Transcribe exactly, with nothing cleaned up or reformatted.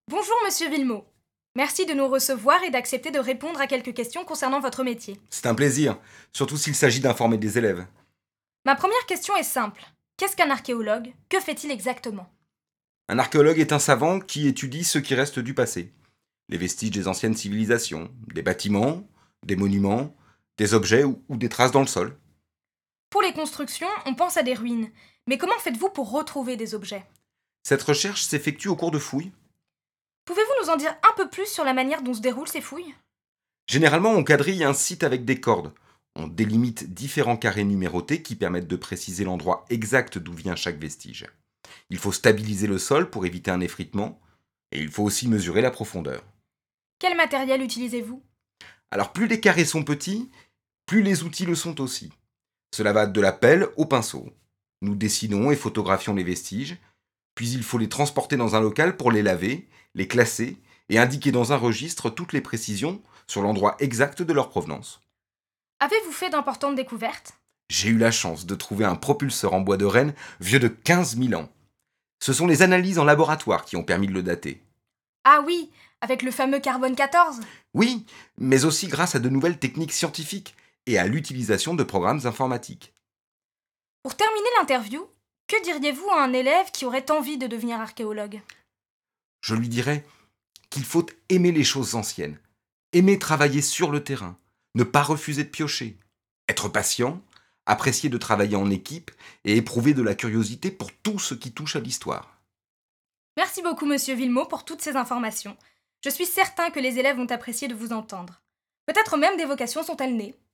Bonjour Monsieur Villemot. Merci de nous recevoir et d'accepter de répondre à quelques questions concernant votre métier. C'est un plaisir, surtout s'il s'agit d'informer des élèves. Ma première question est simple. Qu'est-ce qu'un archéologue? Que fait-il exactement? Un archéologue est un savant qui étudie ce qui reste du passé. Les vestiges des anciennes civilisations, des bâtiments, des monuments, des objets ou, ou des traces dans le sol. Pour les constructions, on pense à des ruines. Mais comment faites-vous pour retrouver des objets? Cette recherche s'effectue au cours de fouilles. Pouvez-vous nous en dire un peu plus sur la manière dont se déroulent ces fouilles? Généralement, on quadrille un site avec des cordes. On délimite différents carrés numérotés qui permettent de préciser l'endroit exact d'où vient chaque vestige. Il faut stabiliser le sol pour éviter un effritement, et il faut aussi mesurer la profondeur. Quel matériel utilisez-vous? Alors plus les carrés sont petits, plus les outils le sont aussi. Cela va de la pelle au pinceau. Nous dessinons et photographions les vestiges, puis il faut les transporter dans un local pour les laver, les classer et indiquer dans un registre toutes les précisions sur l'endroit exact de leur provenance. Avez-vous fait d'importantes découvertes? J'ai eu la chance de trouver un propulseur en bois de renne vieux de quinze mille ans. Ce sont les analyses en laboratoire qui ont permis de le dater. Ah oui, avec le fameux carbone quatorze. Oui, mais aussi grâce à de nouvelles techniques scientifiques et à l'utilisation de programmes informatiques. Pour terminer l'interview, que diriez-vous à un élève qui aurait envie de devenir archéologue? Je lui dirais qu'il faut aimer les choses anciennes, aimer travailler sur le terrain, ne pas refuser de piocher, être patient, apprécier de travailler en équipe et éprouver de la curiosité pour tout ce qui touche à l'histoire. Merci beaucoup Monsieur Villemot pour toutes ces informations. Je suis certain que les élèves vont apprécier de vous entendre. Peut-être même des vocations sont-elles nées.